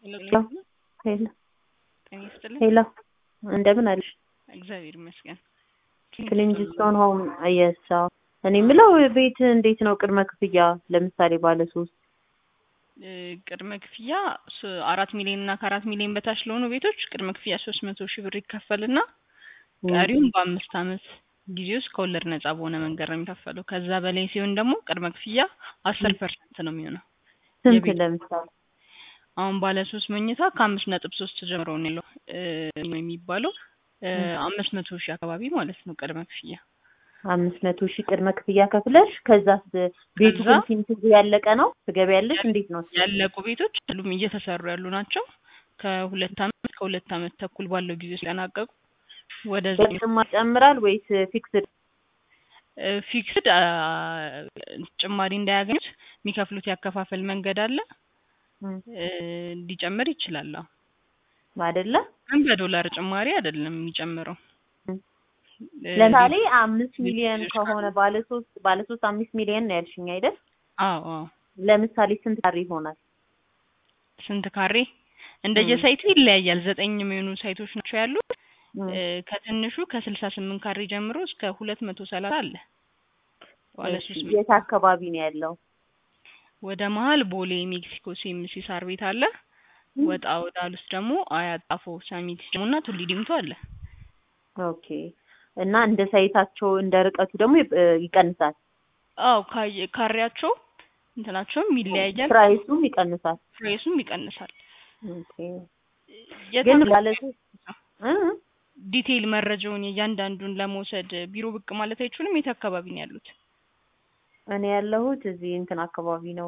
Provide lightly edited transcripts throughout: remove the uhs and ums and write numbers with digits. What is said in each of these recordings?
ሄሎ ሄሎ ጤና ይስጥልኝ። ሄሎ እንደምን አለሽ? እግዚአብሔር ይመስገን። ክሊንጅስቶን ሆም አየሳው እኔ የምለው ቤት እንዴት ነው ቅድመ ክፍያ? ለምሳሌ ባለ 3 ቅድመ ክፍያ 4 ሚሊዮን እና ከ4 ሚሊዮን በታች ለሆኑ ቤቶች ቅድመ ክፍያ 300,000 ብር ይከፈልና ቀሪውን በ5 አመት ጊዜ ውስጥ ከወለድ ነፃ በሆነ መንገድ ነው የሚከፈለው። ከዛ በላይ ሲሆን ደግሞ ቅድመ ክፍያ 10% ነው የሚሆነው። ስንት ለምሳሌ አሁን ባለ 3 መኝታ ከ5.3 ጀምሮ ነው ያለው የሚባለው 500,000 አካባቢ ማለት ነው ቅድመ ክፍያ። 500,000 ቅድመ ክፍያ ከፍለሽ ከዛስ ቤቱ ኮንቲኒቲ ያለቀ ነው ትገቢያለሽ? እንዴት ነው ያለቁ ቤቶች ሁሉም እየተሰሩ ያሉ ናቸው። ከሁለት አመት ተኩል ባለው ጊዜ ሲጠናቀቁ ወደዚህ ጭማሪ ወይስ ፊክስድ? ፊክስድ ጭማሪ እንዳያገኙት የሚከፍሉት ያከፋፈል መንገድ አለ። ሊጨምር ይችላል አይደለ? በዶላር ጭማሪ አይደለም የሚጨምረው። ለምሳሌ 5 ሚሊዮን ከሆነ ባለ 3 5 ሚሊዮን ነው ያልሽኝ አይደል? አዎ። ለምሳሌ ስንት ካሬ ይሆናል? ስንት ካሬ እንደየሳይቱ ይለያያል። 9 የሚሆኑ ሳይቶች ናቸው ያሉት። ከትንሹ ከ68 ካሬ ጀምሮ እስከ 230 አለ። ባለ 3 የት አካባቢ ነው ያለው? ወደ መሀል ቦሌ ሜክሲኮ ሲኤምሲ ሳር ቤት አለ። ወጣ ወዳሉስ ደግሞ አያት ጣፎ ሳሚት እና ቱሊ ዲምቱ አለ። ኦኬ። እና እንደ ሳይታቸው እንደ ርቀቱ ደግሞ ይቀንሳል? አዎ ካሬያቸው እንትናቸውም ይለያያል። ፕራይሱም ይቀንሳል። ኦኬ። ግን ባለ 3 ዲቴይል መረጃውን እያንዳንዱን ለመውሰድ ቢሮ ብቅ ማለት አይችሉም? የት አካባቢ ነው ያሉት? እኔ ያለሁት እዚህ እንትን አካባቢ ነው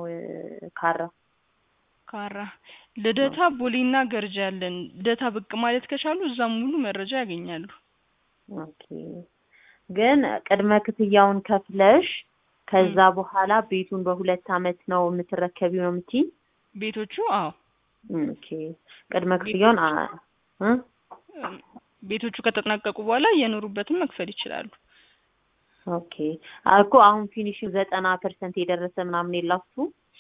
ካራ ልደታ ቦሌና ገርጃ ያለን። ልደታ ብቅ ማለት ከቻሉ እዛም ሙሉ መረጃ ያገኛሉ። ኦኬ። ግን ቅድመ ክፍያውን ከፍለሽ ከዛ በኋላ ቤቱን በ2 አመት ነው የምትረከቢው ነው የምትይ? ቤቶቹ አዎ። ኦኬ። ቅድመ ክፍያውን ቤቶቹ ከተጠናቀቁ በኋላ የኖሩበትን መክፈል ይችላሉ። ኦኬ። እኮ አሁን ፊኒሺንግ 90% የደረሰ ምናምን የላችሁ?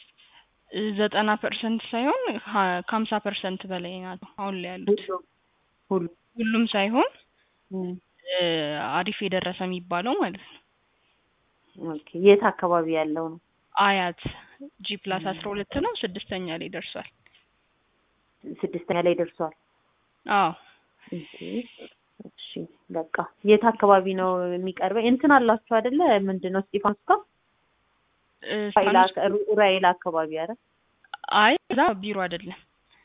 90% ሳይሆን ከ50% በላይ ናቸው አሁን ላይ ያሉት። ሁሉም ሳይሆን አሪፍ የደረሰ የሚባለው ማለት ነው። ኦኬ። የት አካባቢ ያለው ነው? አያት G+12 ነው። 6ኛ ላይ ደርሷል። 6ኛ ላይ ደርሷል? አዎ። እሺ በቃ የት አካባቢ ነው የሚቀርበው? እንትን አላችሁ አይደለ? ምንድነው ስቲፋኖስ ጋር ራይል አካባቢ አይደል? አይ እዛ ቢሮ አይደለም።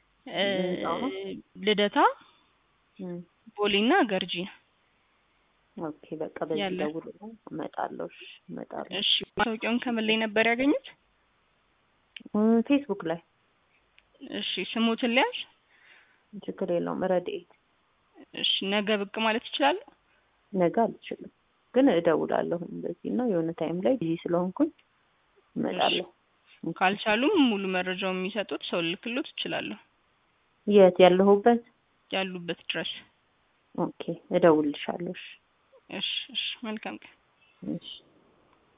ልደታ ቦሌና ገርጂ ነው። ኦኬ በቃ በዚህ ደውል እመጣለሁ። እሺ ማስታወቂያውን ከምን ላይ ነበር ያገኙት? ፌስቡክ ላይ። እሺ ስሙትን ሊያዝ? ችግር የለውም ረድኤት። እሺ ነገ ብቅ ማለት ይችላል? ነገ አልችልም ግን እደውላለሁ። እንደዚህ ነው የሆነ ታይም ላይ ቢዚ ስለሆንኩኝ እመጣለሁ። ካልቻሉም ሙሉ መረጃውን የሚሰጡት ሰው ልክሉት ይችላል። የት ያሉበት ድረስ። ኦኬ እደውልልሻለሁ። እሺ መልካም ቀን። እሺ